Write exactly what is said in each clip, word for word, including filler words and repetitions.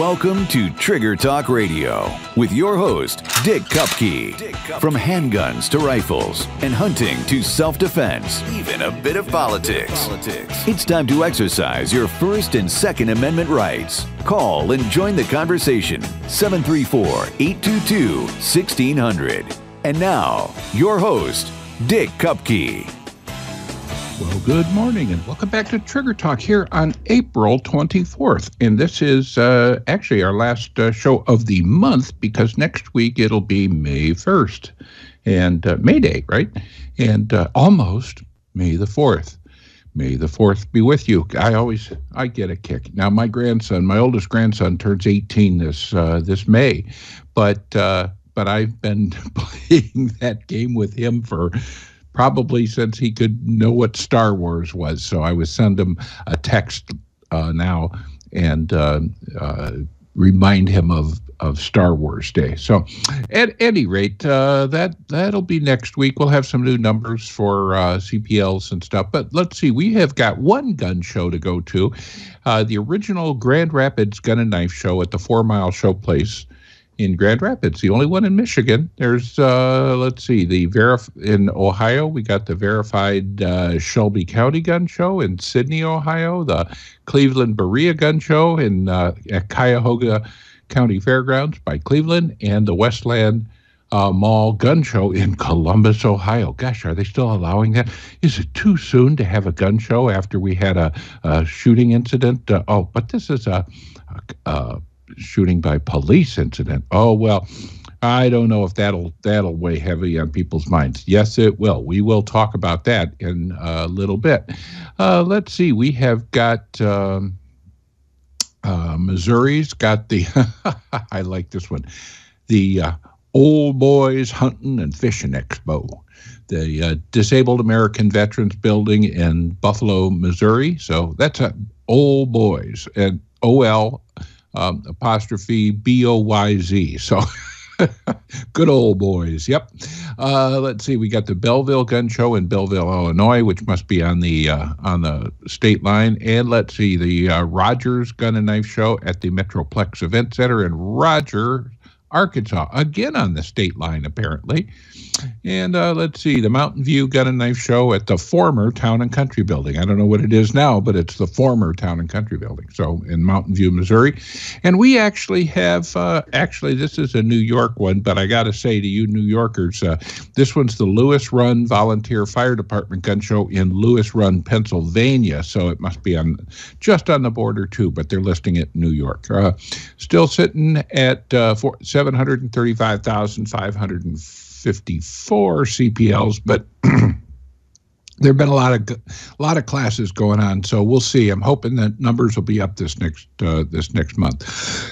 Welcome to Trigger Talk Radio with your host, Dick Kupke. Dick Kupke. From handguns to rifles and hunting to self-defense, even a bit of politics. politics. It's time to exercise your First and Second Amendment rights. Call and join the conversation. seven three four, eight two two, one six zero zero. And now, your host, Dick Kupke. Well, good morning and welcome back to Trigger Talk here on April twenty-fourth. And this is uh, actually our last uh, show of the month because next week it'll be May first and uh, May Day, right? And uh, almost May the fourth. May the fourth be with you. I always, I get a kick. Now, my grandson, my oldest grandson turns eighteen this uh, this May, but uh, but I've been playing that game with him for probably since he could know what Star Wars was. So I would send him a text uh, now and uh, uh, remind him of, of Star Wars Day. So at any rate, uh, that, that'll be next week. We'll have some new numbers for uh, C P Ls and stuff. But let's see, we have got one gun show to go to. Uh, the original Grand Rapids Gun and Knife Show at the Four Mile Showplace in Grand Rapids, the only one in Michigan. There's, uh, let's see, the verif- in Ohio, we got the verified uh, Shelby County Gun Show in Sydney, Ohio, the Cleveland Berea Gun Show in uh, at Cuyahoga County Fairgrounds by Cleveland, and the Westland uh, Mall Gun Show in Columbus, Ohio. Gosh, are they still allowing that? Is it too soon to have a gun show after we had a, a shooting incident? Uh, oh, but this is a, a, a shooting by police incident. Oh, well, I don't know if that'll that'll weigh heavy on people's minds. Yes, it will. We will talk about that in a little bit. Uh, let's see. We have got um, uh, Missouri's got the, I like this one, the uh, Old Boys Hunting and Fishing Expo. The uh, Disabled American Veterans Building in Buffalo, Missouri. So that's a Old Boys, and O L Um, apostrophe B O Y Z. So good old boys. Yep. Uh, let's see. We got the Belleville Gun Show in Belleville, Illinois, which must be on the uh, on the state line. And let's see, the uh, Rogers Gun and Knife Show at the Metroplex Event Center in Roger, Arkansas, again on the state line, apparently. And uh, let's see, the Mountain View Gun and Knife Show at the former Town and Country Building. I don't know what it is now, but it's the former Town and Country Building, so in Mountain View, Missouri. And we actually have, uh, actually, this is a New York one, but I got to say to you New Yorkers, uh, this one's the Lewis Run Volunteer Fire Department Gun Show in Lewis Run, Pennsylvania, so it must be on just on the border, too, but they're listing it in New York. Uh, still sitting at uh, seven hundred thirty-five thousand five hundred fifty-four C P Ls, but there have been a lot of a lot of classes going on, so we'll see. I'm hoping that numbers will be up this next uh, this next month.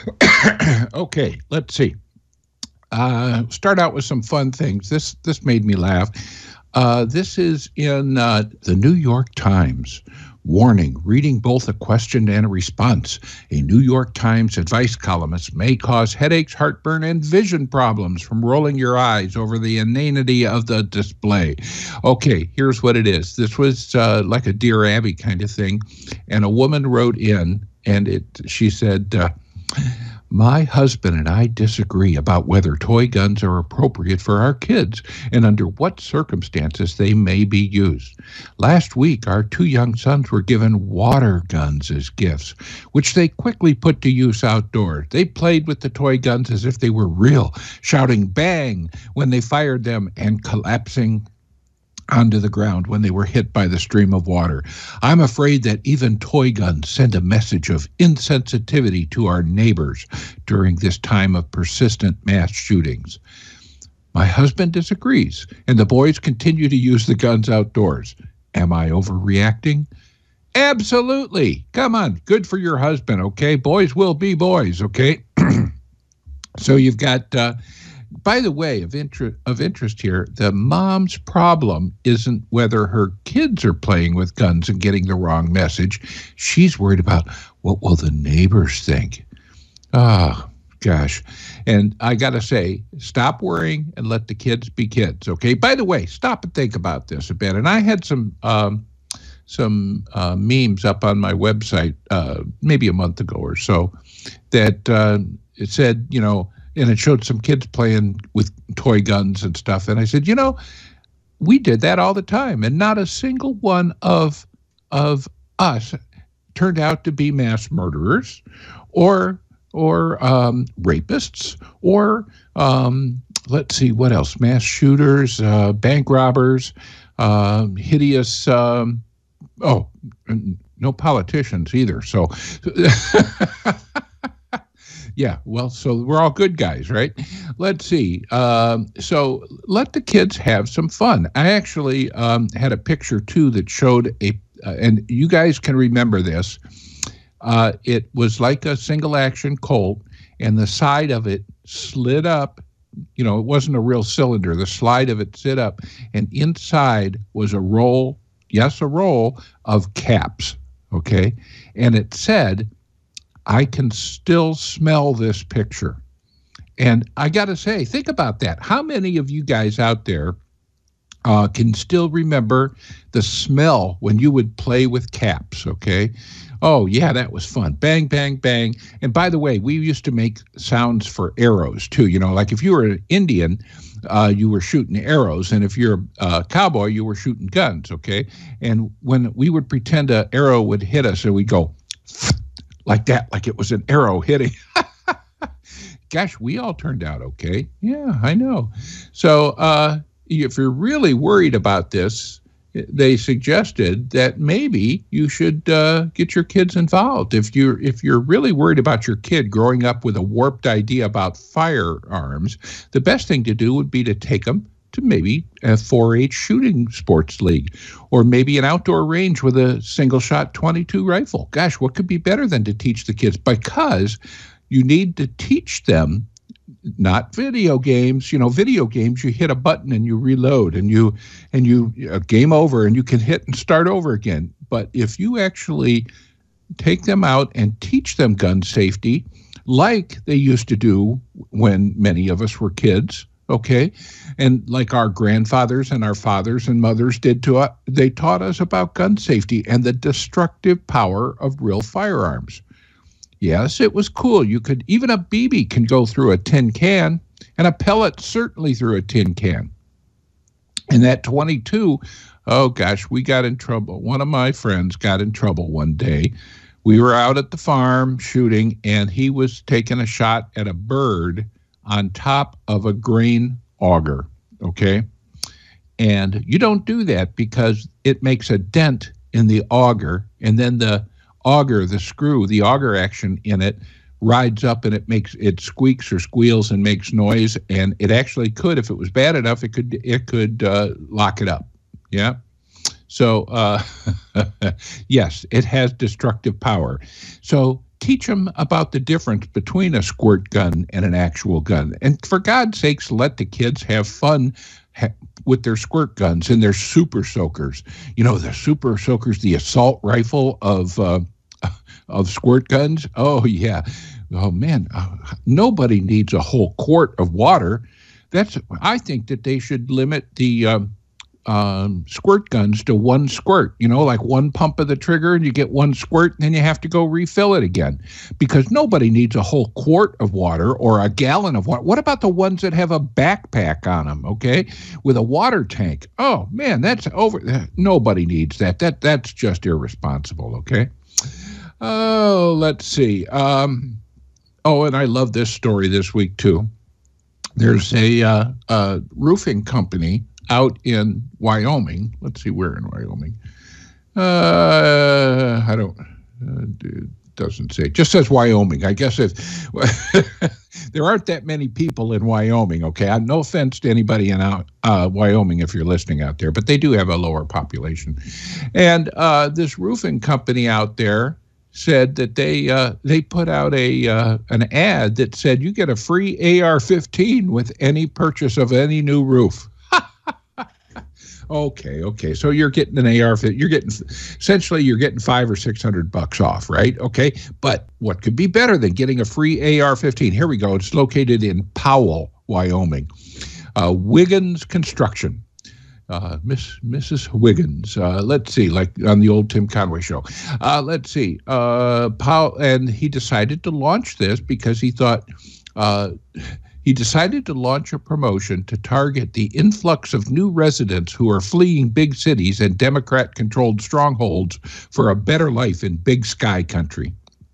Okay, let's see. Uh, start out with some fun things. This this made me laugh. Uh, this is in uh, the New York Times. Warning, reading both a question and a response. A New York Times advice columnist may cause headaches, heartburn, and vision problems from rolling your eyes over the inanity of the display. Okay, here's what it is. This was uh, like a Dear Abby kind of thing, and a woman wrote in, and it. she said, uh, my husband and I disagree about whether toy guns are appropriate for our kids and under what circumstances they may be used. Last week, our two young sons were given water guns as gifts, which they quickly put to use outdoors. They played with the toy guns as if they were real, shouting bang when they fired them and collapsing onto the ground when they were hit by the stream of water. I'm afraid that even toy guns send a message of insensitivity to our neighbors during this time of persistent mass shootings. My husband disagrees, and the boys continue to use the guns outdoors. Am I overreacting? Absolutely. Come on, good for your husband, okay? Boys will be boys, okay? So you've got... Uh, By the way, of interest of interest here, the mom's problem isn't whether her kids are playing with guns and getting the wrong message. She's worried about what will the neighbors think. Ah, oh, gosh. And I got to say, stop worrying and let the kids be kids, okay? By the way, stop and think about this a bit. And I had some um, some uh, memes up on my website uh, maybe a month ago or so that uh, it said, you know, and it showed some kids playing with toy guns and stuff. And I said, you know, we did that all the time, and not a single one of of us turned out to be mass murderers or or um, rapists or um, let's see, what else? Mass shooters, uh, bank robbers, uh, hideous. Um, oh, no politicians either. So. Yeah, well, so we're all good guys, right? Let's see. Um, so let the kids have some fun. I actually um, had a picture, too, that showed a, uh, and you guys can remember this. Uh, it was like a single-action Colt, and the side of it slid up. You know, it wasn't a real cylinder. The slide of it slid up, and inside was a roll, yes, a roll of caps, okay? And it said, I can still smell this picture. And I got to say, think about that. How many of you guys out there uh, can still remember the smell when you would play with caps, okay? Oh, yeah, that was fun. Bang, bang, bang. And by the way, we used to make sounds for arrows, too. You know, like if you were an Indian, uh, you were shooting arrows. And if you're a cowboy, you were shooting guns, okay? And when we would pretend an arrow would hit us, and we'd go, like that, like it was an arrow hitting. Gosh, we all turned out okay. Yeah, I know. So uh, if you're really worried about this, they suggested that maybe you should uh, get your kids involved. If you're if you're really worried about your kid growing up with a warped idea about firearms, the best thing to do would be to take them to maybe a four H shooting sports league, or maybe an outdoor range with a single-shot twenty-two rifle. Gosh, what could be better than to teach the kids? Because you need to teach them, not video games. You know, video games, you hit a button and you reload, and you and you uh, game over, and you can hit and start over again. But if you actually take them out and teach them gun safety, like they used to do when many of us were kids, okay, and like our grandfathers and our fathers and mothers did to us, they taught us about gun safety and the destructive power of real firearms. Yes, it was cool. You could, even a B B can go through a tin can, and a pellet certainly through a tin can. And that twenty-two, oh gosh, we got in trouble. One of my friends got in trouble one day. We were out at the farm shooting, and he was taking a shot at a bird on top of a grain auger, okay? And you don't do that because it makes a dent in the auger, and then the auger, the screw, the auger action in it rides up, and it makes it squeaks or squeals and makes noise, and it actually could, if it was bad enough, it could it could uh, lock it up. Yeah. So uh, yes, it has destructive power. So teach them about the difference between a squirt gun and an actual gun. And for God's sakes, let the kids have fun ha- with their squirt guns and their super soakers. You know, the super soakers, the assault rifle of uh, of squirt guns. Oh, yeah. Oh, man, uh, nobody needs a whole quart of water. That's. I think that they should limit the um, Um, squirt guns to one squirt, you know, like one pump of the trigger and you get one squirt, and then you have to go refill it again, because nobody needs a whole quart of water or a gallon of water. What about the ones that have a backpack on them, okay, with a water tank? Oh, man, that's over. Nobody needs that. That That's just irresponsible, okay? Oh, let's see. Um, oh, and I love this story this week, too. There's a, uh, a roofing company out in Wyoming. Let's see, where in Wyoming. Uh, I don't, uh, it doesn't say. It just says Wyoming. I guess if there aren't that many people in Wyoming, okay? I'm no offense to anybody in uh, Wyoming if you're listening out there, but they do have a lower population. And uh, this roofing company out there said that they uh, they put out a uh, an ad that said you get a free A R fifteen with any purchase of any new roof. Okay, okay. So you're getting an A R, you're getting, essentially you're getting five or six hundred bucks off, right? Okay, but what could be better than getting a free A R fifteen? Here we go. It's located in Powell, Wyoming. Uh, Wiggins Construction. Uh, Miss Missus Wiggins. Uh, let's see, like on the old Tim Conway show. Uh, let's see. Uh, Powell, and he decided to launch this because he thought uh, he decided to launch a promotion to target the influx of new residents who are fleeing big cities and Democrat-controlled strongholds for a better life in big sky country.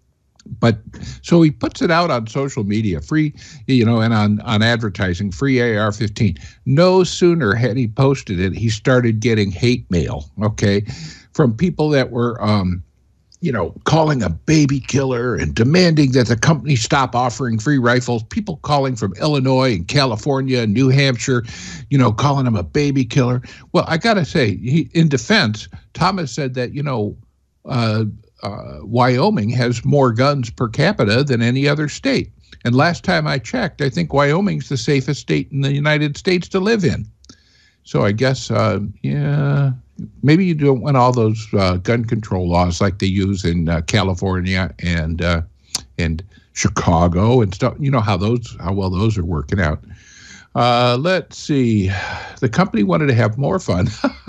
But so he puts it out on social media, free, you know, and on, on advertising, free A R fifteen. No sooner had he posted it, he started getting hate mail, okay, from people that were, um, you know, calling a baby killer and demanding that the company stop offering free rifles. People calling from Illinois and California and New Hampshire, you know, calling him a baby killer. Well, I got to say, he, in defense, Thomas said that, you know, uh, Uh, Wyoming has more guns per capita than any other state. And last time I checked, I think Wyoming's the safest state in the United States to live in. So I guess, uh, yeah, maybe you don't want all those uh, gun control laws like they use in uh, California and uh, and Chicago and stuff. You know how those how well those are working out. Uh, let's see. The company wanted to have more fun.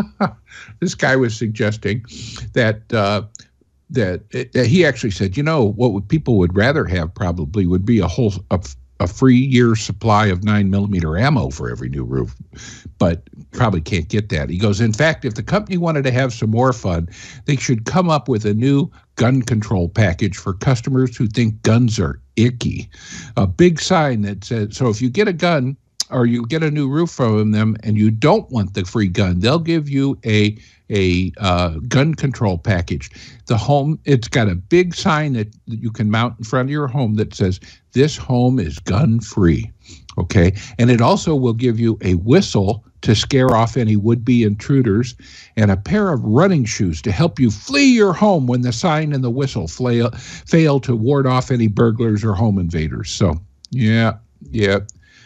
This guy was suggesting that. Uh, That, that he actually said, you know, what would, people would rather have probably would be a whole a, a free year supply of nine millimeter ammo for every new roof, but probably can't get that. He goes, in fact, if the company wanted to have some more fun, they should come up with a new gun control package for customers who think guns are icky. A big sign that says, so if you get a gun or you get a new roof from them and you don't want the free gun, they'll give you a a uh, gun control package. The home, it's got a big sign that, that you can mount in front of your home that says, this home is gun free. Okay. And it also will give you a whistle to scare off any would-be intruders and a pair of running shoes to help you flee your home when the sign and the whistle fail, fail to ward off any burglars or home invaders. So, yeah, yeah.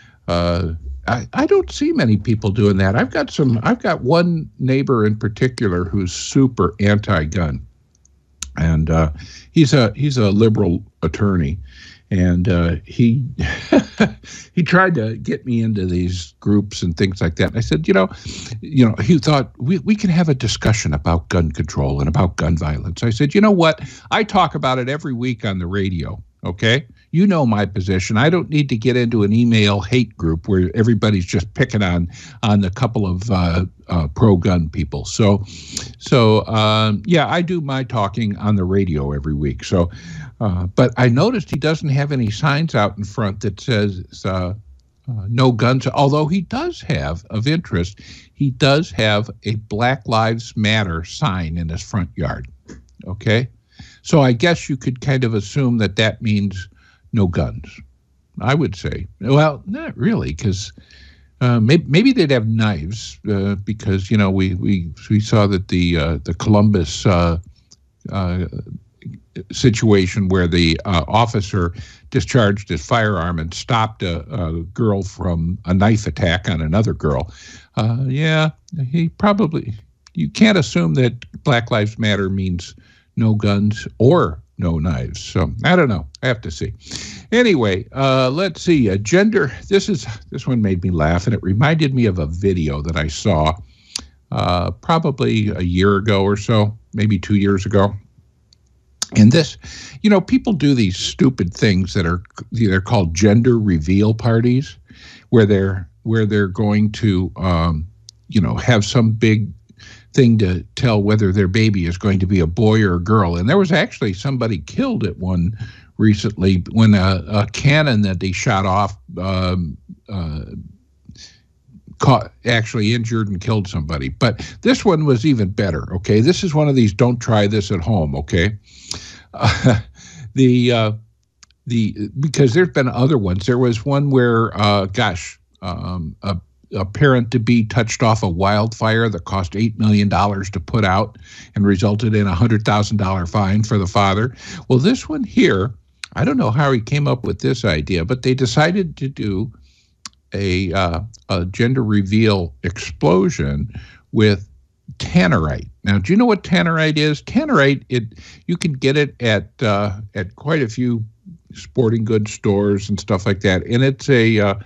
Uh, I, I don't see many people doing that. I've got some, I've got one neighbor in particular who's super anti-gun. And uh, he's a he's a liberal attorney. And uh, he he tried to get me into these groups and things like that. And I said, you know, you know, he thought we, we can have a discussion about gun control and about gun violence. I said, you know what? I talk about it every week on the radio. Okay. You know my position. I don't need to get into an email hate group where everybody's just picking on on a couple of uh, uh, pro-gun people. So, so um, yeah, I do my talking on the radio every week. So, uh, but I noticed he doesn't have any signs out in front that says uh, uh, no guns. Although he does have, of interest, he does have a Black Lives Matter sign in his front yard. Okay, so I guess you could kind of assume that that means no guns, I would say. Well, not really, because uh, maybe, maybe they'd have knives uh, because, you know, we we, we saw that the uh, the Columbus uh, uh, situation where the uh, officer discharged his firearm and stopped a, a girl from a knife attack on another girl. Uh, yeah, he probably, you can't assume that Black Lives Matter means no guns or no knives. So I don't know. I have to see. Anyway, uh, let's see. A gender. This is this one made me laugh, and it reminded me of a video that I saw uh, probably a year ago or so, maybe two years ago. And this, you know, people do these stupid things that are they're called gender reveal parties, where they're where they're going to, um, you know, have some big thing to tell whether their baby is going to be a boy or a girl. And there was actually somebody killed at one recently when a, a cannon that they shot off um, uh, caught, actually injured and killed somebody. But this one was even better, okay? This is one of these don't try this at home, okay? Uh, the uh, the because there's been other ones. There was one where, uh, gosh, um, a a parent-to-be touched off a wildfire that cost eight million dollars to put out and resulted in a one hundred thousand dollars fine for the father. Well, this one here, I don't know how he came up with this idea, but they decided to do a, uh, a gender reveal explosion with tannerite. Now, do you know what tannerite is? Tannerite, it you can get it at uh, at quite a few sporting goods stores and stuff like that, and it's a uh,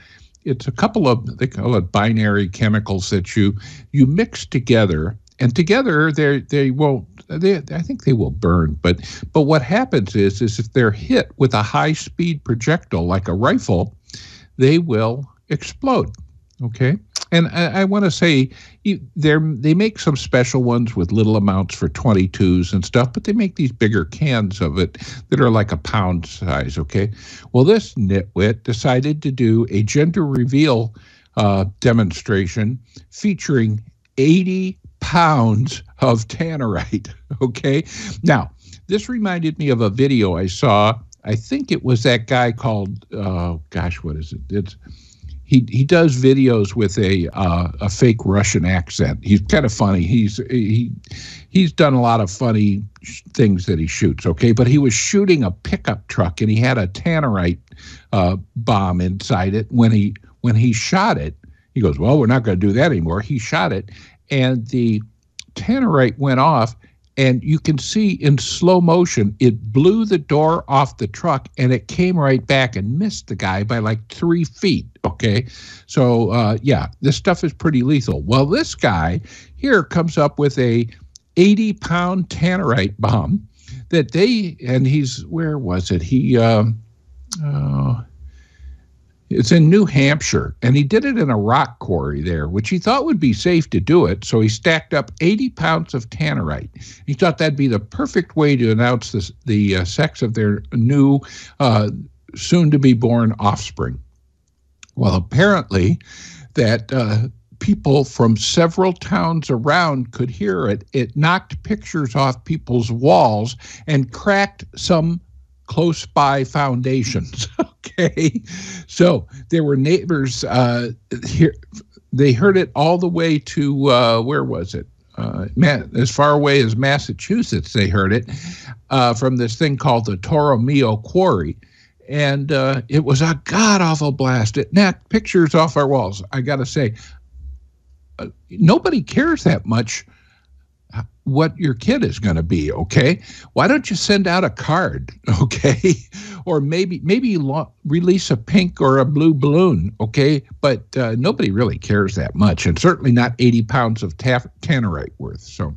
it's a couple of, they call it binary chemicals that you you mix together, and together they they won't. They, I think they will burn, but but what happens is is if they're hit with a high speed projectile like a rifle, they will explode. Okay, and I, I want to say they they make some special ones with little amounts for twenty-twos and stuff, but they make these bigger cans of it that are like a pound size. Okay, well, this nitwit decided to do a gender reveal uh, demonstration featuring eighty pounds of tannerite. Okay, now this reminded me of a video I saw. I think it was that guy called uh, gosh, what is it? It's He he does videos with a uh, a fake Russian accent. He's kind of funny. He's he he's done a lot of funny sh- things that he shoots. Okay, but he was shooting a pickup truck and he had a tannerite uh, bomb inside it. When he when he shot it, he goes, "Well, we're not going to do that anymore." He shot it, and the tannerite went off. And you can see in slow motion, it blew the door off the truck and it came right back and missed the guy by like three feet. Okay. So, uh, yeah, this stuff is pretty lethal. Well, this guy here comes up with a eighty pound tannerite bomb that they, and he's, where was it? He, um, uh, it's in New Hampshire, and he did it in a rock quarry there, which he thought would be safe to do it. So he stacked up eighty pounds of tannerite. He thought that'd be the perfect way to announce this, the uh, sex of their new, uh, soon-to-be-born offspring. Well, apparently that uh, people from several towns around could hear it. It knocked pictures off people's walls and cracked some close by foundations. Okay, so there were neighbors uh, here. They heard it all the way to uh, where was it? Uh, as far away as Massachusetts. They heard it uh, from this thing called the Toro Mio Quarry, and uh, it was a god awful blast. It knocked pictures off our walls. I got to say, uh, nobody cares that much what your kid is going to be. Okay, why don't you send out a card? Okay, or maybe maybe lo- release a pink or a blue balloon. Okay, but uh, nobody really cares that much, and certainly not eighty pounds of ta- tannerite worth. So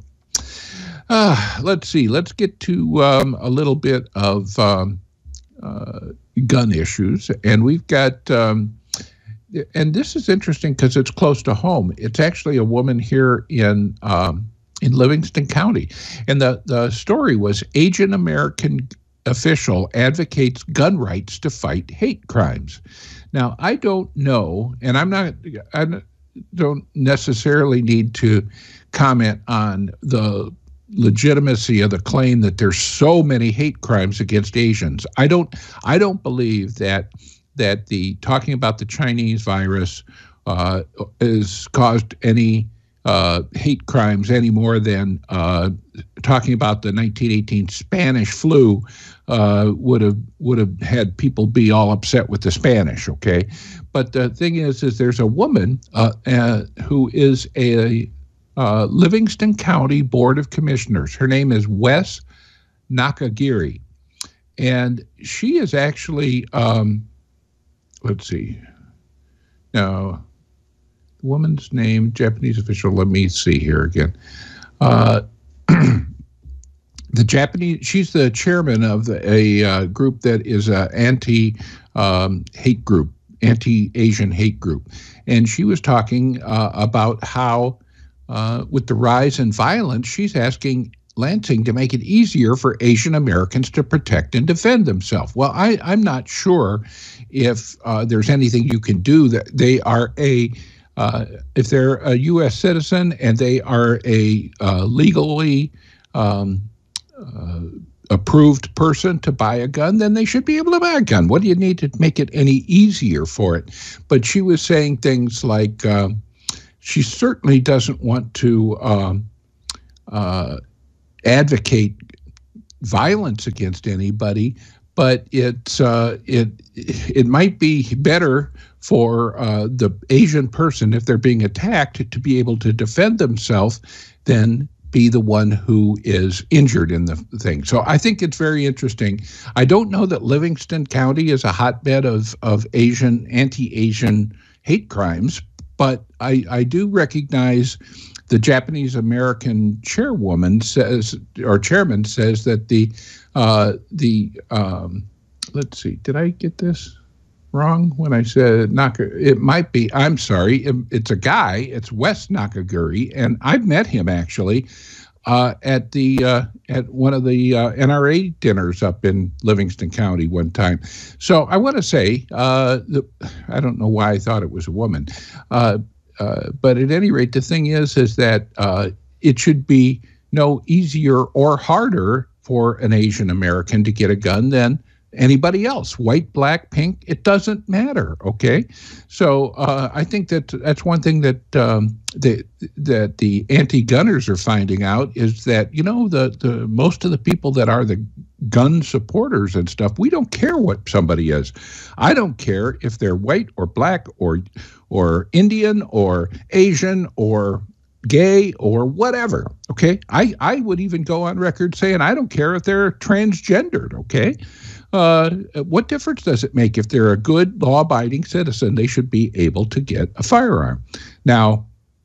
uh, let's see. Let's get to um, a little bit of um, uh, gun issues, and we've got. Um, and this is interesting because it's close to home. It's actually a woman here in. Um, in Livingston County. And the, the story was Asian American official advocates gun rights to fight hate crimes. Now, I don't know, and I'm not, I don't necessarily need to comment on the legitimacy of the claim that there's so many hate crimes against Asians. I don't, I don't believe that, that the talking about the Chinese virus uh, has caused any Uh, hate crimes any more than uh, talking about the nineteen eighteen Spanish flu uh, would have would have had people be all upset with the Spanish. Okay, but the thing is, is there's a woman uh, uh, who is a uh, Livingston County Board of Commissioners. Her name is Wes Nakagiri, and she is actually um, let's see, now. Woman's name, Japanese official. Let me see here again. Uh, the Japanese. She's the chairman of the, a uh, group that is an anti-hate um, group, anti-Asian hate group, and she was talking uh, about how, uh, with the rise in violence, she's asking Lansing to make it easier for Asian Americans to protect and defend themselves. Well, I, I'm not sure if uh, there's anything you can do. That they are a Uh, if they're a U S citizen and they are a uh, legally um, uh, approved person to buy a gun, then they should be able to buy a gun. What do you need to make it any easier for it? But she was saying things like uh, she certainly doesn't want to um, uh, advocate violence against anybody, but it's uh, it it might be better for uh, the Asian person, if they're being attacked, to be able to defend themselves than be the one who is injured in the thing. So I think it's very interesting. I don't know that Livingston County is a hotbed of, of Asian, anti-Asian hate crimes, but I, I do recognize the Japanese American chairwoman says, or chairman says that the uh, the um, let's see, did I get this wrong when I said Naka? It might be. I'm sorry. It, it's a guy. It's Wes Nakagiri, and I've met him actually uh, at the uh, at one of the uh, N R A dinners up in Livingston County one time. So I want to say, uh, the, I don't know why I thought it was a woman. Uh, Uh, but at any rate, the thing is, is that uh, it should be no easier or harder for an Asian American to get a gun than anybody else. White, black, pink, it doesn't matter. Okay, so uh, I think that that's one thing that um, the, that the anti-gunners are finding out is that, you know, the the most of the people that are the gun supporters and stuff, we don't care what somebody is. I don't care if they're white or black or or Indian or Asian or gay or whatever, okay? I, I would even go on record saying I don't care if they're transgendered, okay? Uh, what difference does it make if they're a good, law-abiding citizen? They should be able to get a firearm. Now,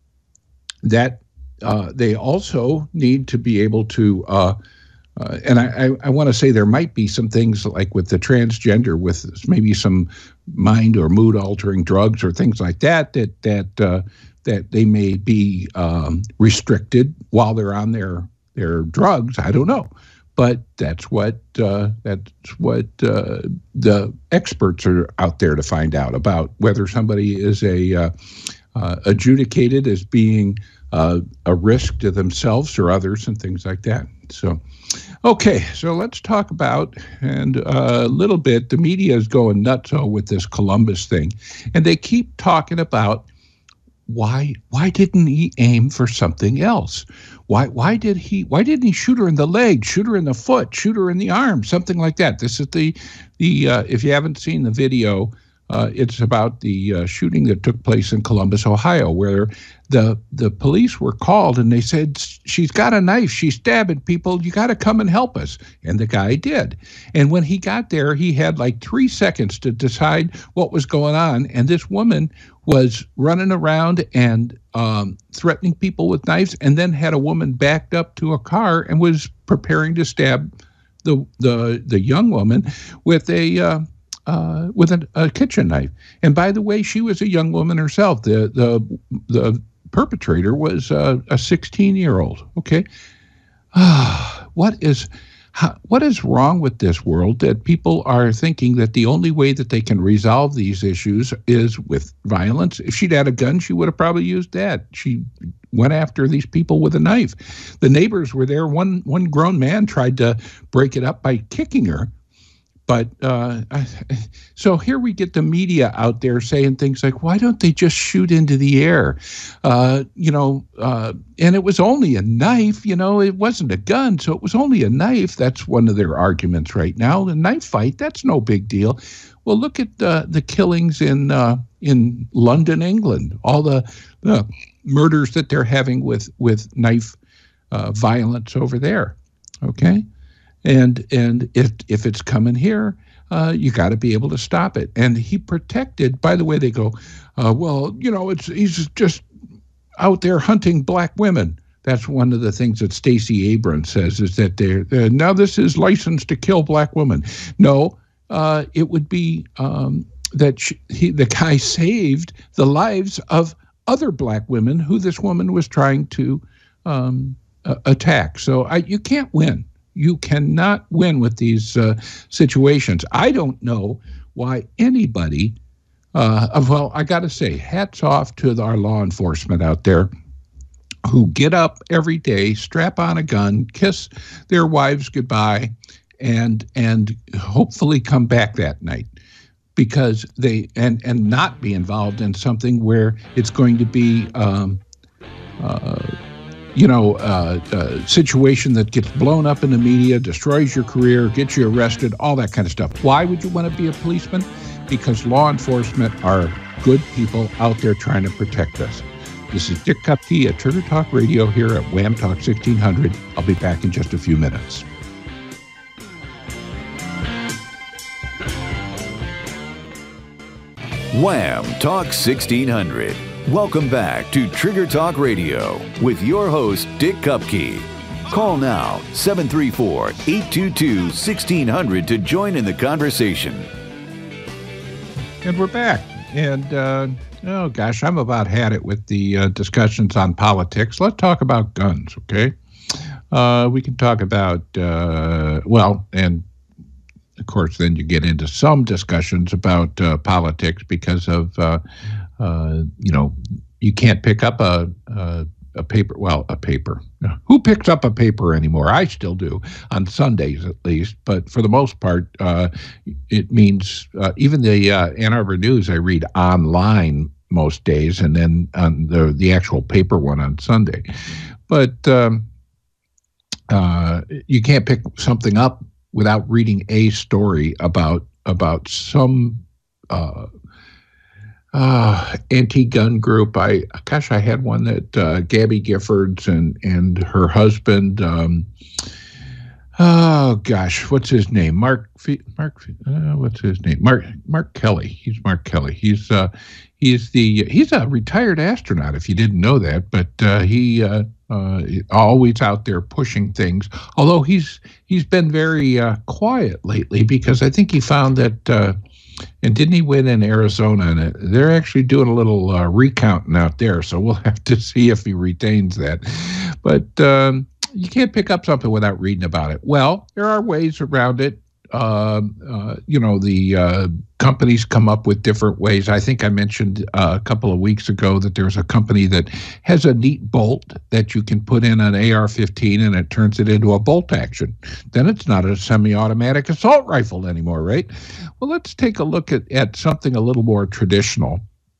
that uh, they also need to be able to uh, Uh, and I, I, I want to say there might be some things like with the transgender, with maybe some mind or mood altering drugs or things like that, that that uh, that they may be um, restricted while they're on their their drugs. I don't know, but that's what uh, that's what uh, the experts are out there to find out about, whether somebody is a uh, uh, adjudicated as being uh, a risk to themselves or others and things like that. So. Okay, so let's talk about, and uh, a little bit, the media is going nuts with this Columbus thing, and they keep talking about why why didn't he aim for something else? Why why did he why didn't he shoot her in the leg, shoot her in the foot, shoot her in the arm, something like that? This is the the uh, if you haven't seen the video, uh, it's about the uh, shooting that took place in Columbus, Ohio, where the the police were called and they said, she's got a knife, she's stabbing people, you got to come and help us. And the guy did. And when he got there, he had like three seconds to decide what was going on. And this woman was running around and um, threatening people with knives, and then had a woman backed up to a car and was preparing to stab the the the young woman with a uh, uh, with a, a kitchen knife. And by the way, she was a young woman herself. The the the perpetrator was uh, a sixteen-year-old. Okay, what is how, what is wrong with this world that people are thinking that the only way that they can resolve these issues is with violence? If she'd had a gun, she would have probably used that. She went after these people with a knife. The neighbors were there. One one grown man tried to break it up by kicking her. But uh, so here we get the media out there saying things like, why don't they just shoot into the air? Uh, you know, uh, and it was only a knife, you know, it wasn't a gun. So it was only a knife. That's one of their arguments right now. The knife fight, that's no big deal. Well, look at the, the killings in uh, in London, England, all the, the murders that they're having with, with knife uh, violence over there. Okay. And and if if it's coming here, uh, you got to be able to stop it. And he protected. By the way, they go, uh, well, you know, it's he's just out there hunting black women. That's one of the things that Stacey Abrams says, is that they're, they're now this is licensed to kill black women. No, uh, it would be um, that she, he, the guy saved the lives of other black women who this woman was trying to um, uh, attack. So I, you can't win. You cannot win with these uh, situations. I don't know why anybody, uh, well, I got to say, hats off to our law enforcement out there who get up every day, strap on a gun, kiss their wives goodbye, and and hopefully come back that night, because they and and not be involved in something where it's going to be um, uh, you know, uh, a situation that gets blown up in the media, destroys your career, gets you arrested, all that kind of stuff. Why would you want to be a policeman? Because law enforcement are good people out there trying to protect us. This is Dick Kupke at Trigger Talk Radio here at Wham Talk sixteen hundred. I'll be back in just a few minutes. Wham! Talk sixteen hundred. Welcome back to Trigger Talk Radio with your host, Dick Kupke. Call now, seven three four, eight two two, one six zero zero to join in the conversation. And we're back. And, uh, oh gosh, I'm about had it with the uh, discussions on politics. Let's talk about guns, okay? Uh, we can talk about, uh, well, and of course, then you get into some discussions about uh, politics because of, uh, uh, you know, you can't pick up a, a a paper. Well, a paper. Who picks up a paper anymore? I still do, on Sundays at least. But for the most part, uh, it means uh, even the uh, Ann Arbor News I read online most days, and then on the the actual paper one on Sunday. But um, uh, you can't pick something up without reading a story about about some uh, uh, anti-gun group. I gosh, I had one that uh, Gabby Giffords and and her husband. Um, oh gosh, what's his name? Mark Mark. Uh, what's his name? Mark Mark Kelly. He's Mark Kelly. He's uh, he's the he's a retired astronaut. If you didn't know that, but uh, he. Uh, Uh, always out there pushing things, although he's he's been very uh, quiet lately because I think he found that, uh, and didn't he win in Arizona? And they're actually doing a little uh, recounting out there, so we'll have to see if he retains that. But um, you can't pick up something without reading about it. Well, there are ways around it. Uh, uh, you know, the uh, companies come up with different ways. I think I mentioned uh, a couple of weeks ago that there's a company that has a neat bolt that you can put in an A R fifteen and it turns it into a bolt action. Then it's not a semi-automatic assault rifle anymore, right? Well, let's take a look at, at something a little more traditional.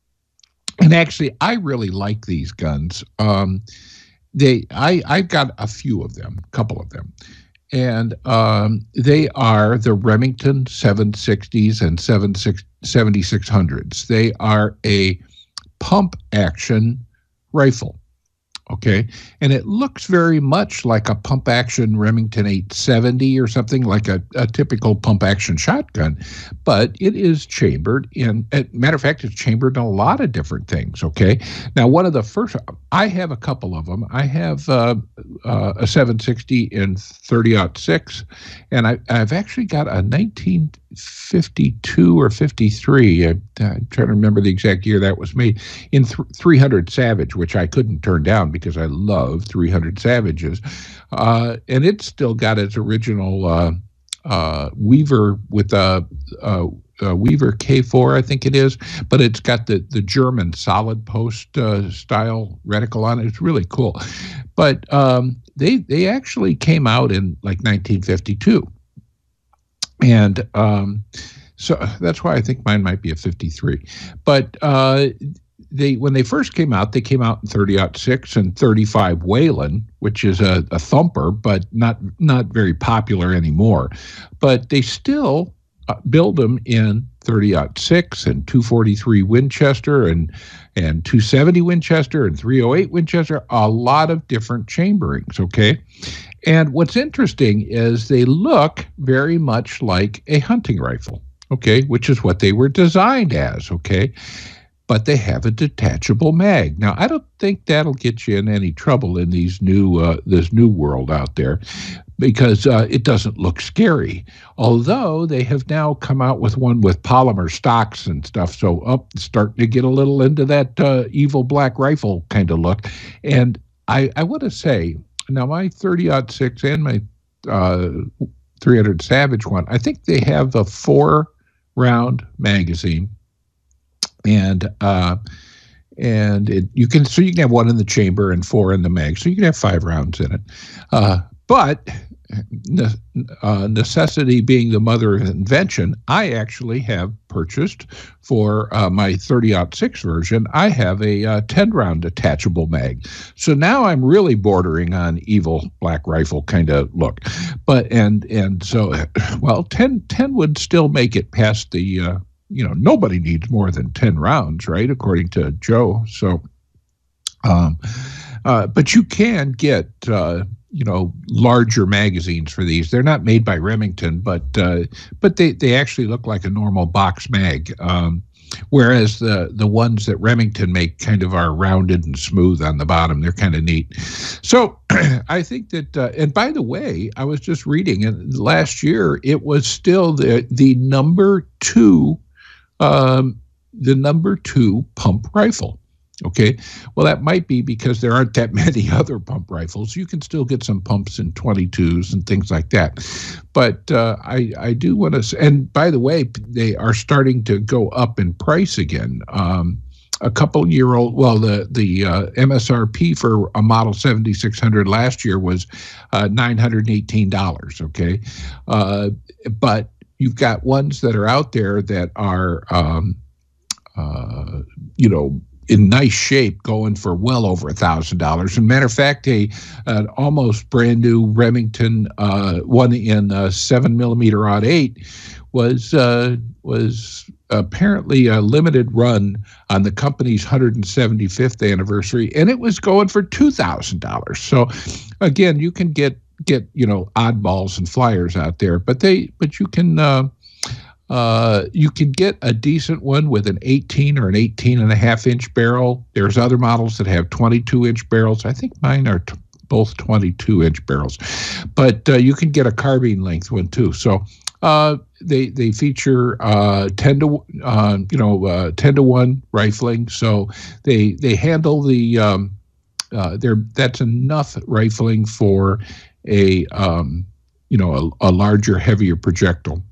And actually, I really like these guns. Um, they, I, I've got a few of them, a couple of them. And um, they are the Remington seven sixties and seventy-six hundreds. They are a pump action rifle, okay? And it looks very much like a pump action Remington eight seventy or something, like a, a typical pump action shotgun, but it is chambered in, as a matter of fact, it's chambered in a lot of different things, okay? Now, one of the first, I have a couple of them. I have uh, uh, a seven sixty in thirty aught six, and I, I've actually got a nineteen fifty-two or fifty-three, I, I'm trying to remember the exact year that was made, in th- three hundred Savage, which I couldn't turn down because I love three hundred Savages. Uh, and it's still got its original uh, uh, Weaver with a, a, a Weaver K four, I think it is, but it's got the, the German solid post uh, style reticle on it. It's really cool. But um, they, they actually came out in like nineteen fifty-two. And um, so that's why I think mine might be a fifty-three. But uh, they when they first came out, they came out in thirty aught six and thirty-five Whelen, which is a, a thumper, but not not very popular anymore. But they still uh, build them in thirty aught six and two forty-three Winchester and and two seventy Winchester and three oh eight Winchester, a lot of different chamberings, okay? And what's interesting is they look very much like a hunting rifle, okay, which is what they were designed as, okay? But they have a detachable mag. Now, I don't think that'll get you in any trouble in these new uh, this new world out there, because uh, it doesn't look scary. Although they have now come out with one with polymer stocks and stuff, so up oh, starting to get a little into that uh, evil black rifle kind of look. And I, I want to say, now my thirty aught six and my uh, three hundred Savage one, I think they have a four round magazine, and uh, and it, you can so you can have one in the chamber and four in the mag, so you can have five rounds in it. Uh, but ne- uh, necessity being the mother of invention, I actually have purchased for uh, my thirty aught six version, I have a uh, ten round detachable mag. So now I'm really bordering on evil black rifle kind of look. But and and so, well, ten, ten would still make it past the, uh, you know, nobody needs more than ten rounds, right, according to Joe. So, um, uh, but you can get, uh, you know, larger magazines for these. They're not made by Remington, but uh, but they, they actually look like a normal box mag. Um, whereas the the ones that Remington make kind of are rounded and smooth on the bottom. They're kind of neat. So I think that, uh, and by the way, I was just reading, and last year it was still the the number two, um, the number two pump rifle. Okay, well, that might be because there aren't that many other pump rifles. You can still get some pumps in twenty-twos and things like that. But uh, I, I do want to, and by the way, they are starting to go up in price again. Um, a couple year old, well, the, the uh, M S R P for a Model seventy-six hundred last year was uh, nine hundred eighteen dollars, okay? Uh, but you've got ones that are out there that are, um, uh, you know, in nice shape, going for well over a thousand dollars. As a matter of fact, a an almost brand new Remington uh, one in uh, seven millimeter aught eight was uh, was apparently a limited run on the company's one hundred seventy-fifth anniversary, and it was going for two thousand dollars. So, again, you can get get you know oddballs and flyers out there, but they but you can. Uh, Uh, you can get a decent one with an eighteen or an eighteen and a half inch barrel. There's other models that have twenty-two inch barrels. I think mine are t- both twenty-two inch barrels, but uh, you can get a carbine length one too. So uh, they they feature uh, ten to uh, you know uh, ten to one rifling. So they they handle the um, uh, they're that's enough rifling for a um, you know a, a larger, heavier projectile,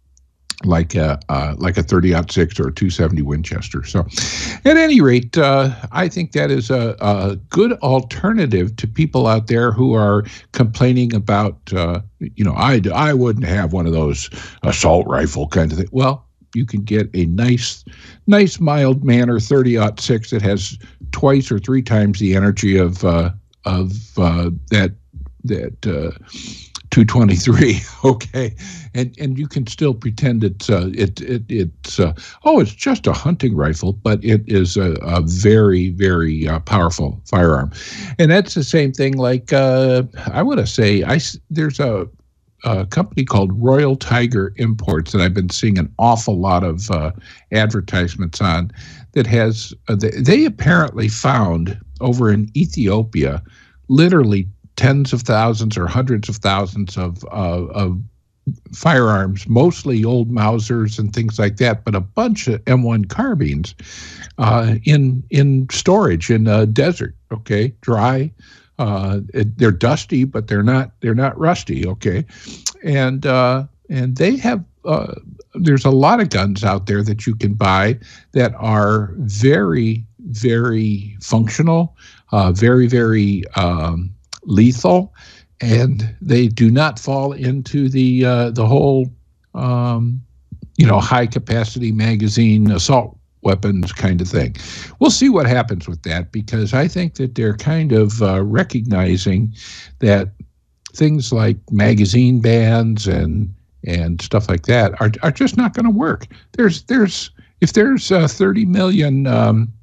like a uh, like a thirty aught six or a two seventy Winchester. So, at any rate, uh, I think that is a, a good alternative to people out there who are complaining about, uh, you know, I I wouldn't have one of those assault rifle kind of thing. Well, you can get a nice, nice mild manner thirty aught six that has twice or three times the energy of uh, of uh, that that. Uh, two twenty-three, okay, and and you can still pretend it's uh, it it it's uh, oh it's just a hunting rifle, but it is a, a very very uh, powerful firearm, and that's the same thing. Like uh, I want to say, I there's a, a company called Royal Tiger Imports that I've been seeing an awful lot of uh, advertisements on. That has uh, they, they apparently found over in Ethiopia, literally tens of thousands or hundreds of thousands of, uh, of firearms, mostly old Mausers and things like that, but a bunch of M one carbines uh, in in storage in a desert. Okay, dry. Uh, it, they're dusty, but they're not they're not rusty. Okay, and uh, and they have. Uh, there's a lot of guns out there that you can buy that are very very functional, uh, very very. Um, lethal, and they do not fall into the uh, the whole um, you know high capacity magazine assault weapons kind of thing. We'll see what happens with that, because I think that they're kind of uh, recognizing that things like magazine bans and and stuff like that are are just not going to work. There's there's if there's uh, thirty million um,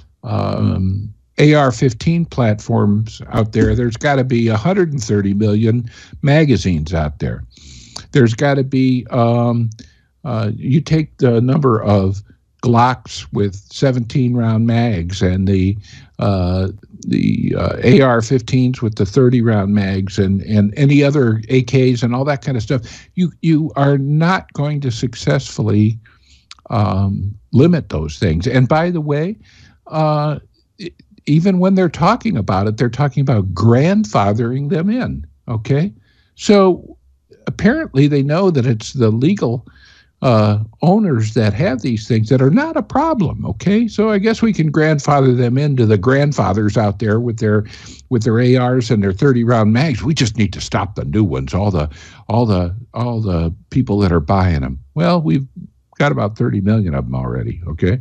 um, A R fifteen platforms out there, there's got to be one hundred thirty million magazines out there. There's got to be, um, uh, you take the number of Glocks with seventeen round mags and the uh, the uh, A R fifteens with the thirty round mags and, and any other A Ks and all that kind of stuff, you, you are not going to successfully um, limit those things. And by the way, uh, it, even when they're talking about it, they're talking about grandfathering them in, okay? So apparently they know that it's the legal uh, owners that have these things that are not a problem, okay? So I guess we can grandfather them into the grandfathers out there with their with their A Rs and their thirty round mags. We just need to stop the new ones, all the all the all the people that are buying them. Well, we've got about thirty million of them already, okay?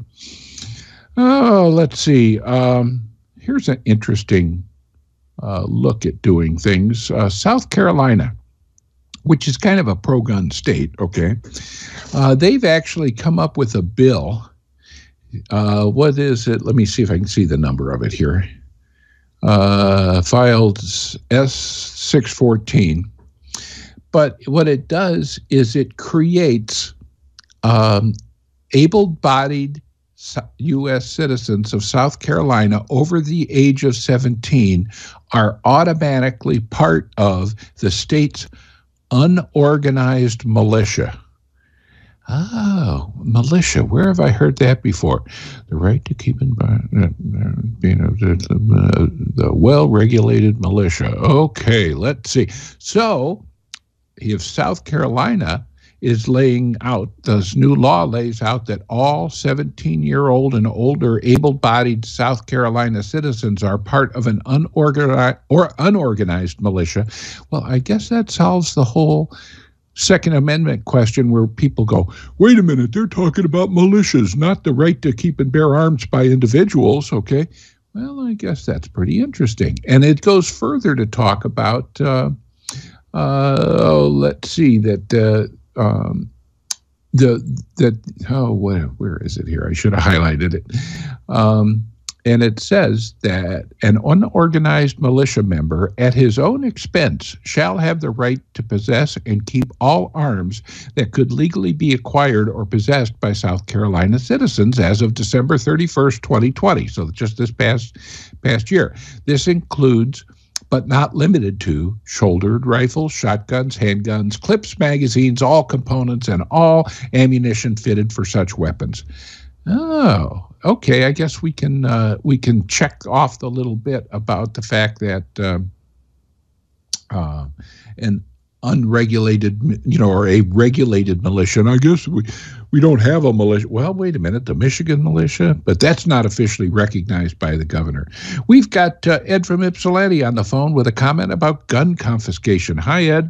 Oh, let's see. Um, here's an interesting uh, look at doing things. Uh, South Carolina, which is kind of a pro-gun state, okay? Uh, they've actually come up with a bill. Uh, what is it? Let me see if I can see the number of it here. Uh, filed S six fourteen. But what it does is it creates um, able-bodied U S citizens of South Carolina over the age of seventeen are automatically part of the state's unorganized militia. Oh, militia. Where have I heard that before? The right to keep in mind, you know, the, the, the well-regulated militia. Okay, let's see. So, if South Carolina is laying out, this new law lays out that all seventeen-year-old and older able-bodied South Carolina citizens are part of an unorganized or unorganized militia. Well, I guess that solves the whole Second Amendment question where people go, wait a minute, they're talking about militias, not the right to keep and bear arms by individuals, okay? Well, I guess that's pretty interesting. And it goes further to talk about, uh, uh, oh, let's see, that uh, um, the, that, oh, where, where is it here? I should have highlighted it. Um, And it says that an unorganized militia member at his own expense shall have the right to possess and keep all arms that could legally be acquired or possessed by South Carolina citizens as of December thirty-first, twenty twenty. So just this past past year. This includes, but not limited to, shouldered rifles, shotguns, handguns, clips, magazines, all components, and all ammunition fitted for such weapons. Oh, okay. I guess we can uh, we can check off the little bit about the fact that uh, uh, an unregulated, you know, or a regulated militia. And I guess we we don't have a militia. Well, wait a minute, the Michigan militia, but that's not officially recognized by the governor. We've got uh, Ed from Ypsilanti on the phone with a comment about gun confiscation. Hi, Ed.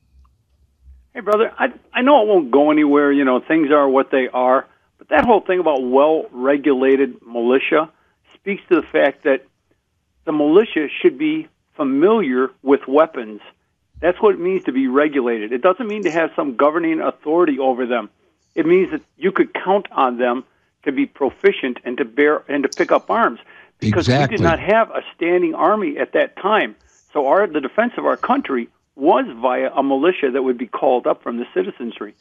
Hey, brother. I I know it won't go anywhere. You know, things are what they are. But that whole thing about well-regulated militia speaks to the fact that the militia should be familiar with weapons. That's what it means to be regulated. It doesn't mean to have some governing authority over them. It means that you could count on them to be proficient and to bear and to pick up arms. Because exactly. we did not have a standing army at that time. So our the defense of our country was via a militia that would be called up from the citizenry.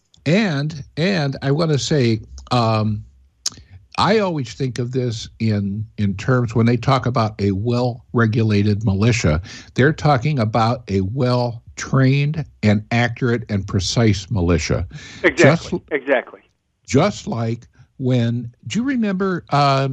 And and I want to say, um, I always think of this in in terms when they talk about a well-regulated militia, they're talking about a well-trained and accurate and precise militia. Exactly. Just, exactly. Just like when, do you remember uh,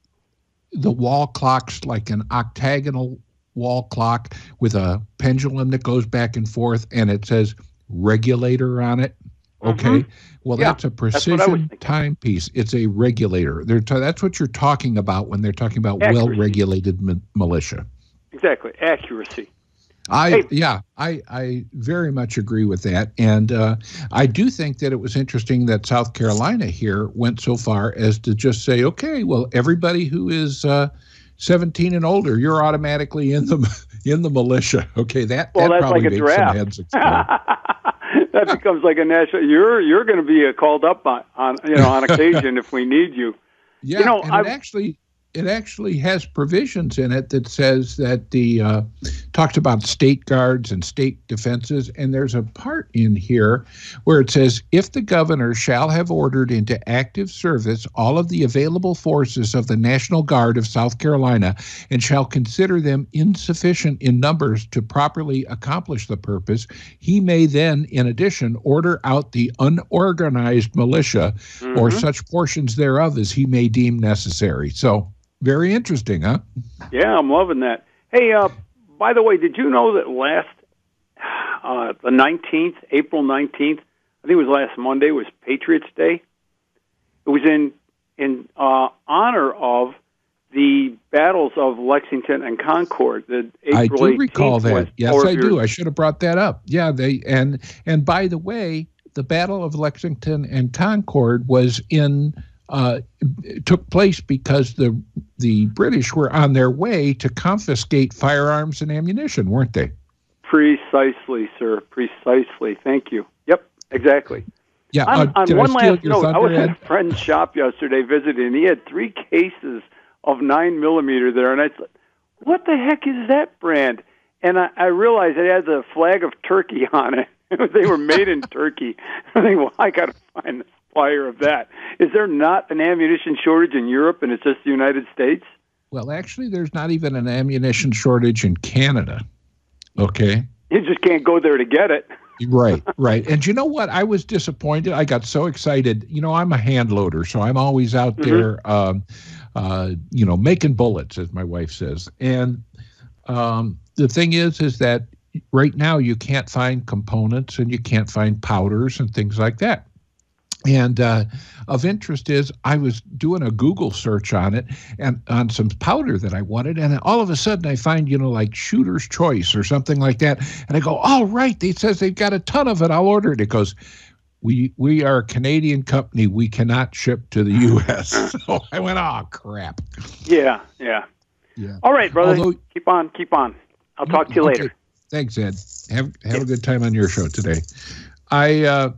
the wall clocks, like an octagonal wall clock with a pendulum that goes back and forth, and it says regulator on it? Okay, mm-hmm. well, yeah, that's a precision that's timepiece. It's a regulator. They're t- that's what you're talking about when they're talking about accuracy. Well-regulated mi- militia. Exactly, accuracy. I hey. yeah, I I very much agree with that, and uh, I do think that it was interesting that South Carolina here went so far as to just say, okay, well, everybody who is uh, seventeen and older, you're automatically in the in the militia. Okay, that well, that that's probably like a makes draft. some heads explode. That becomes like a national. You're you're going to be called up on, on you know on occasion if we need you. Yeah, you know, and it actually it actually has provisions in it that says that the uh, talks about state guards and state defenses, and there's a part in here where it says if the governor shall have ordered into active service all of the available forces of the National Guard of South Carolina and shall consider them insufficient in numbers to properly accomplish the purpose, he may then, in addition, order out the unorganized militia mm-hmm. or such portions thereof as he may deem necessary. So, very interesting, huh? Yeah, I'm loving that. Hey, uh, by the way, did you know that last, uh, the nineteenth, April nineteenth, I think it was last Monday, was Patriots Day? It was in in uh, honor of the battles of Lexington and Concord. The April I do recall that. Yes, I do. Years. I should have brought that up. Yeah, they and and by the way, the Battle of Lexington and Concord was in uh, took place because the the British were on their way to confiscate firearms and ammunition, weren't they? Precisely, sir. Precisely. Thank you. Yep, exactly. Yeah. On, uh, on one last note, thunder, I was Ed? at a friend's shop yesterday visiting, and he had three cases of nine millimeter there, and I said, "What the heck is that brand?" And I, I realized it had the flag of Turkey on it. They were made in Turkey. I think, well, I got to find this supplier of that. Is there not an ammunition shortage in Europe, and it's just the United States? Well, actually, there's not even an ammunition shortage in Canada. Okay. You just can't go there to get it. Right, right. And you know what? I was disappointed. I got so excited. You know, I'm a hand loader, so I'm always out mm-hmm. there, um, uh, you know, making bullets, as my wife says. And um, the thing is, is that right now you can't find components and you can't find powders and things like that. And uh, of interest is I was doing a Google search on it and on some powder that I wanted. And all of a sudden I find, you know, like Shooter's Choice or something like that. And I go, oh, right. They says they've got a ton of it. I'll order it. It goes, we we are a Canadian company. We cannot ship to the U S So I went, oh, crap. Yeah, yeah. Yeah. All right, brother. Although, keep on, keep on. I'll talk to you okay. later. Thanks, Ed. Have, have a good time on your show today. I... Uh,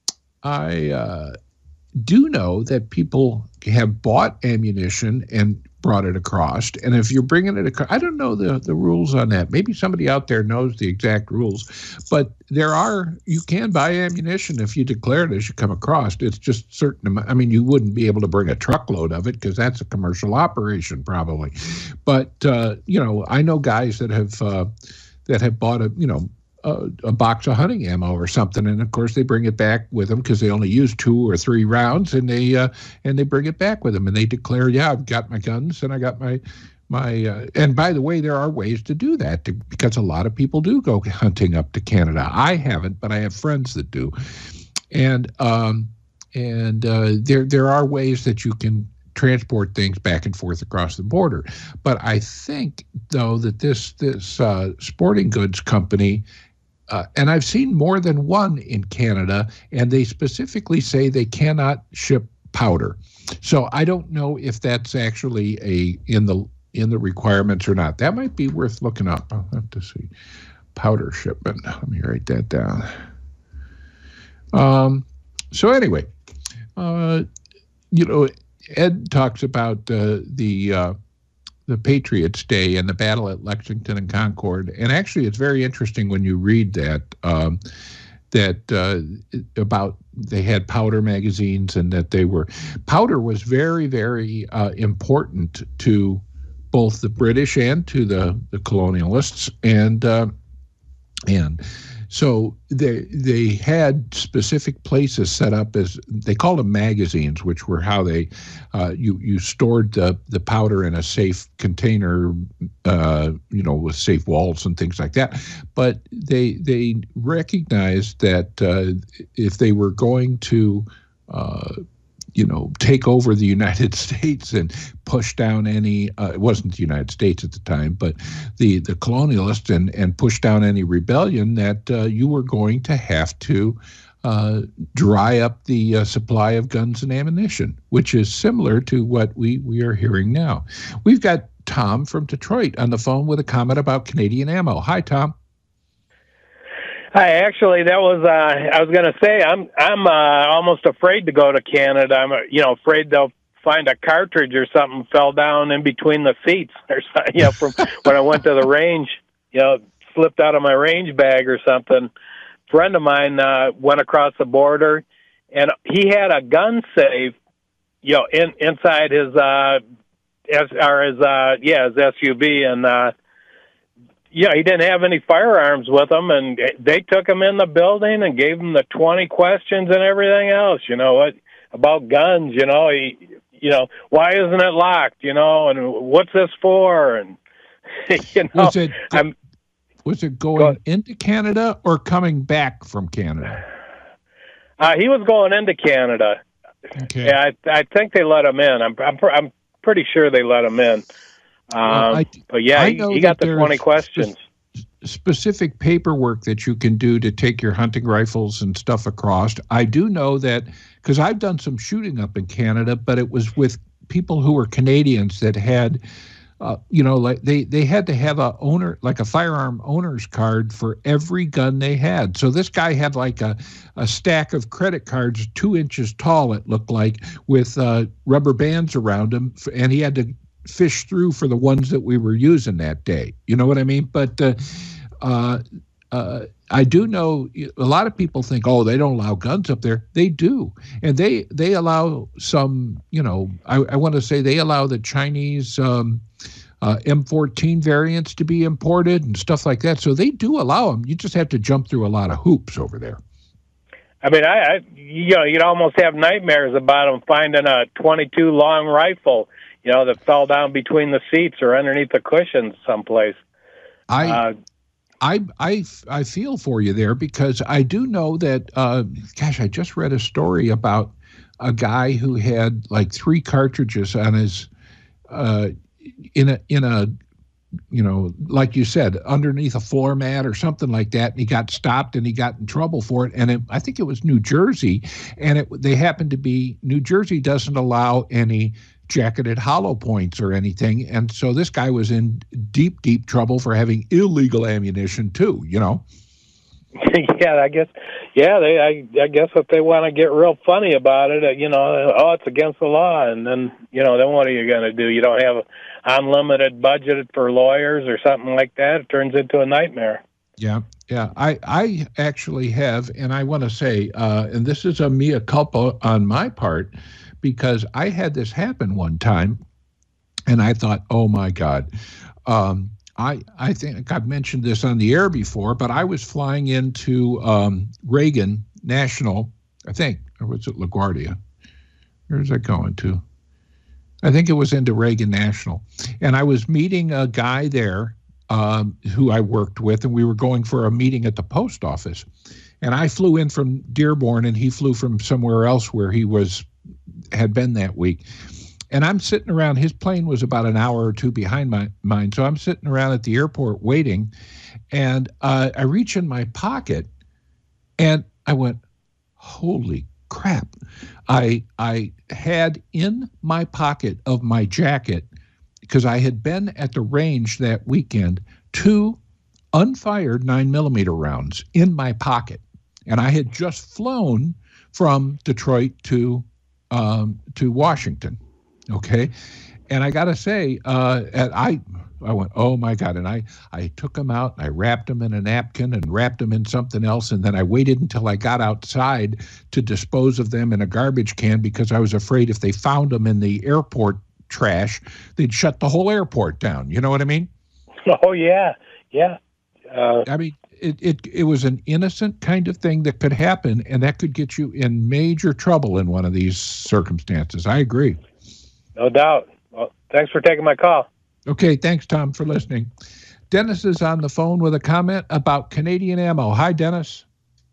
I uh, do know that people have bought ammunition and brought it across. And if you're bringing it across, I don't know the, the rules on that. Maybe somebody out there knows the exact rules. But there are, you can buy ammunition if you declare it as you come across. It's just certain, I mean, you wouldn't be able to bring a truckload of it because that's a commercial operation probably. But, uh, you know, I know guys that have, uh, that have bought a, you know, A, a box of hunting ammo or something, and of course they bring it back with them because they only use two or three rounds, and they uh, and they bring it back with them, and they declare, yeah, I've got my guns and I got my my. Uh, and by the way, there are ways to do that to, because a lot of people do go hunting up to Canada. I haven't, but I have friends that do, and um, and uh, there there are ways that you can transport things back and forth across the border. But I think though that this this uh, sporting goods company. Uh, and I've seen more than one in Canada, and they specifically say they cannot ship powder. So I don't know if that's actually a in the in the requirements or not. That might be worth looking up. I'll have to see. Powder shipment. Let me write that down. Um. So anyway, uh, you know, Ed talks about uh, the. Uh, the Patriots Day and the battle at Lexington and Concord. And actually, it's very interesting when you read that, um, that uh, about they had powder magazines and that they were, powder was very, very uh, important to both the British and to the, the colonialists. And, uh, and so they they had specific places set up as they called them magazines, which were how they uh, you you stored the the powder in a safe container, uh, you know, with safe walls and things like that. But they they recognized that uh, if they were going to uh, you know, take over the United States and push down any, uh, it wasn't the United States at the time, but the, the colonialists and, and push down any rebellion, that uh, you were going to have to uh, dry up the uh, supply of guns and ammunition, which is similar to what we, we are hearing now. We've got Tom from Detroit on the phone with a comment about Canadian ammo. Hi, Tom. Hi, actually, that was, uh, I was going to say, I'm I'm uh, almost afraid to go to Canada. I'm, uh, you know, afraid they'll find a cartridge or something fell down in between the seats or something, you know, from when I went to the range, you know, slipped out of my range bag or something. A friend of mine uh, went across the border, and he had a gun safe, you know, in, inside his, uh, S, or his, uh, yeah, his S U V, and, uh, yeah, he didn't have any firearms with him, and they took him in the building and gave him the twenty questions and everything else, you know, what about guns, you know, he, you know, why isn't it locked, you know, and what's this for, and, you know. Was it, I'm, was it going go into Canada or coming back from Canada? Uh, he was going into Canada. Okay. Yeah, I, I think they let him in. I'm, I'm, I'm pretty sure they let him in. Um, well, I, but yeah, he, he got the twenty questions. Specific paperwork that you can do to take your hunting rifles and stuff across. I do know that because I've done some shooting up in Canada, but it was with people who were Canadians that had, uh, you know, like they, they had to have a owner, like a firearm owner's card for every gun they had. So this guy had like a, a stack of credit cards, two inches tall, it looked like, with uh, rubber bands around them, and he had to fish through for the ones that we were using that day. You know what I mean? But uh, uh, uh, I do know a lot of people think, oh, they don't allow guns up there. They do. And they they allow some, you know, I, I want to say they allow the Chinese um, uh, M fourteen variants to be imported and stuff like that. So they do allow them. You just have to jump through a lot of hoops over there. I mean, I, I you know, you'd almost have nightmares about them finding a twenty-two long rifle, you know, that fell down between the seats or underneath the cushions someplace. I, uh, I, I, I feel for you there, because I do know that, uh, gosh, I just read a story about a guy who had like three cartridges on his, uh, in a, in a, you know, like you said, underneath a floor mat or something like that, and he got stopped and he got in trouble for it. And it, I think it was New Jersey, and it, they happened to be, New Jersey doesn't allow any jacketed hollow points or anything. And so this guy was in deep, deep trouble for having illegal ammunition too, you know? Yeah, I guess, yeah, they, I, I guess if they want to get real funny about it, uh, you know, oh, it's against the law. And then, you know, then what are you going to do? You don't have an unlimited budget for lawyers or something like that. It turns into a nightmare. Yeah, yeah. I, I actually have, and I want to say, uh, and this is a mea culpa on my part, because I had this happen one time, and I thought, oh, my God. Um, I, I think I've mentioned this on the air before, but I was flying into um, Reagan National, I think, or was it LaGuardia? Where's that going to? I think it was into Reagan National. And I was meeting a guy there um, who I worked with, and we were going for a meeting at the post office. And I flew in from Dearborn, and he flew from somewhere else where he was had been that week. And I'm sitting around, his plane was about an hour or two behind my, mine. So I'm sitting around at the airport waiting, and uh, I reach in my pocket, and I went, holy crap. I I had in my pocket of my jacket, because I had been at the range that weekend, two unfired nine millimeter rounds in my pocket. And I had just flown from Detroit to um, to Washington. Okay. And I got to say, uh, and I, I went, oh my God. And I, I took them out, and I wrapped them in a napkin and wrapped them in something else. And then I waited until I got outside to dispose of them in a garbage can, because I was afraid if they found them in the airport trash, they'd shut the whole airport down. You know what I mean? Oh yeah. Yeah. Uh, I mean, it, it, it was an innocent kind of thing that could happen, and that could get you in major trouble in one of these circumstances. I agree. No doubt. Well, thanks for taking my call. Okay, thanks, Tom, for listening. Dennis is on the phone with a comment about Canadian ammo. Hi, Dennis.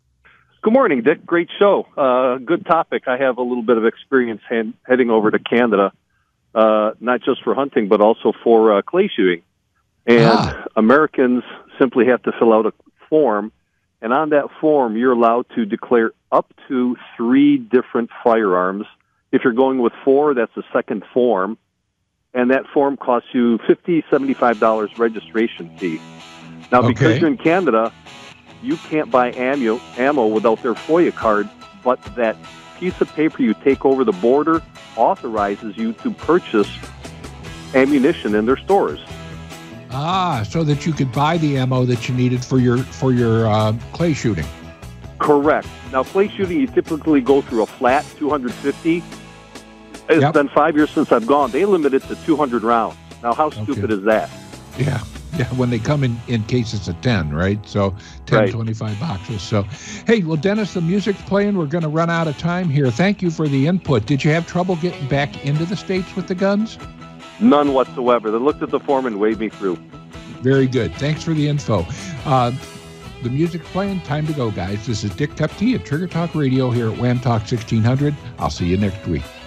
Good morning, Dick. Great show. Uh, good topic. I have a little bit of experience hand, heading over to Canada, uh, not just for hunting, but also for uh, clay shooting. And ah. Americans simply have to fill out a form, and on that form, you're allowed to declare up to three different firearms. If you're going with four, that's the second form, and that form costs you fifty dollars, seventy-five dollars registration fee. Now, okay. because you're in Canada, you can't buy ammo, ammo without their FOIA card, but that piece of paper you take over the border authorizes you to purchase ammunition in their stores. Ah, so that you could buy the ammo that you needed for your for your uh, clay shooting. Correct. Now, clay shooting, you typically go through a flat two hundred fifty. It's yep. been five years since I've gone. They limit it to two hundred rounds. Now, how stupid okay. is that? Yeah, yeah. When they come in, in cases of ten, right? So ten, right. twenty-five boxes. So, hey, well, Dennis, the music's playing. We're going to run out of time here. Thank you for the input. Did you have trouble getting back into the States with the guns? None whatsoever. They looked at the form and waved me through. Very good. Thanks for the info. Uh, the music's playing. Time to go, guys. This is Dick Kupke at Trigger Talk Radio here at Wham Talk sixteen hundred. I'll see you next week.